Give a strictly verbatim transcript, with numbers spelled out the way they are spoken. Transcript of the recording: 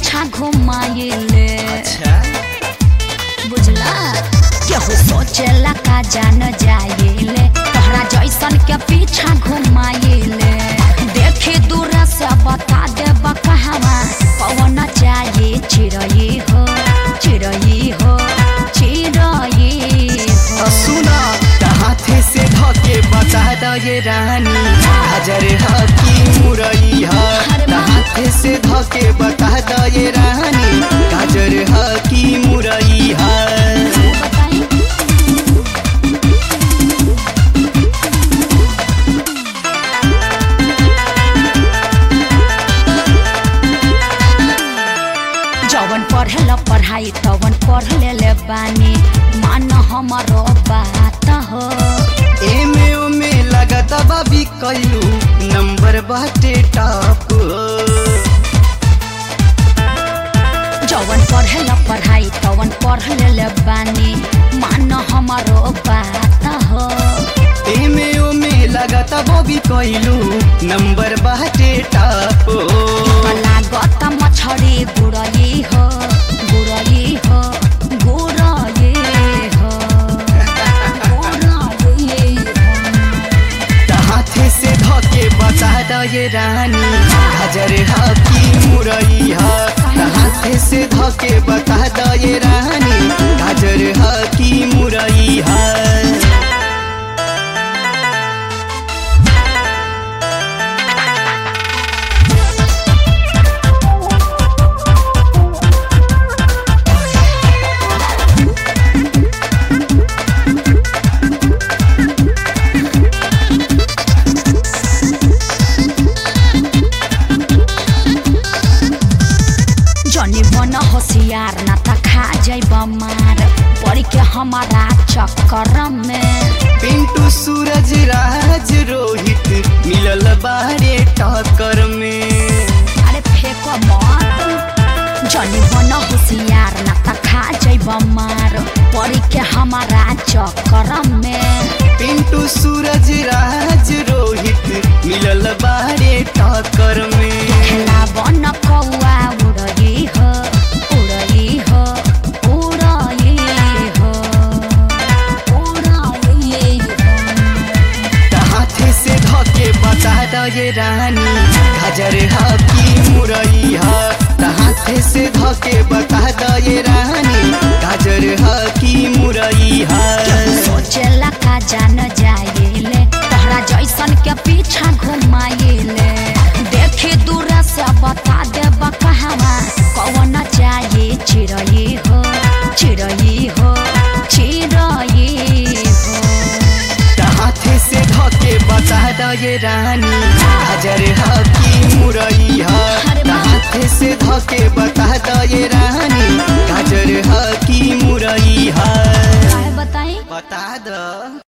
पीछा घुमाइले। अच्छा बुझला केहू सोचेला का जान जाइले तोहरा जैसन के पीछा घुमाइले। देखी दूर से बता देब कहवा कौन चाहिए चिड़ई हो चिड़ई हो चिड़ई हो। सुना हाथे से धके बता दे रानी हाजर ह की मुरई ह। हाथे से धके बता दे रानी गाजर ह की मुरई ह। जवन पढ़ेला पढ़ाई तवन पढ़ ले बानी मान हमारो बात हो। एमे ओमे लगत बाबी कइलू नंबर बाटे टॉप। जवन पढ़ेला पढ़ाई तवन पढ़ ले बानी मान हमारो बात हो। एमे ओमे लगत बाबी कइलू नंबर बाटे टॉप। लागत मछरी गुड़ई हो गुड़ई हो गुड़ई हो गुड़ई हो। हाथे से धके बता दे रानी हाजर ह की मुरई ह। हाथे से धके बता दे रानी गाजर ह की मुरई ह। जनी बन होशियार ना त खा जाइब मार पड़ के हमारा चक्कर में। पिंटू सूरज राज रोहित मिलल बारे टक्कर में। अरे फेंको मत जनी बन होशियार ना त खा जाइब मार पड़ के हमारा चक्कर में। पिंटू सूरज राज रोहित मिलल बारे टक्कर में। खेला बन कौआ उड़ई हो उड़ई हो उड़ई हो उड़ई हो। हाथे से धके बता दे रानी हाजर ह की मुरई ह। हाथे से धके बता दे रानी गाजर ह की मुरई ह। सोचेला का जान जाइले तोहरा जैसन के पीछा घुमाइले। देखी दूर से बता देब कहवा कौन चाहिए चिड़ई हो चिड़ई हो चिड़ई हो। हाथे से धके बता दे रानी हाजर ह की मुरई ह। हाथे से धके बता दे रानी गाजर ह की मुरई ह। बताई बता द।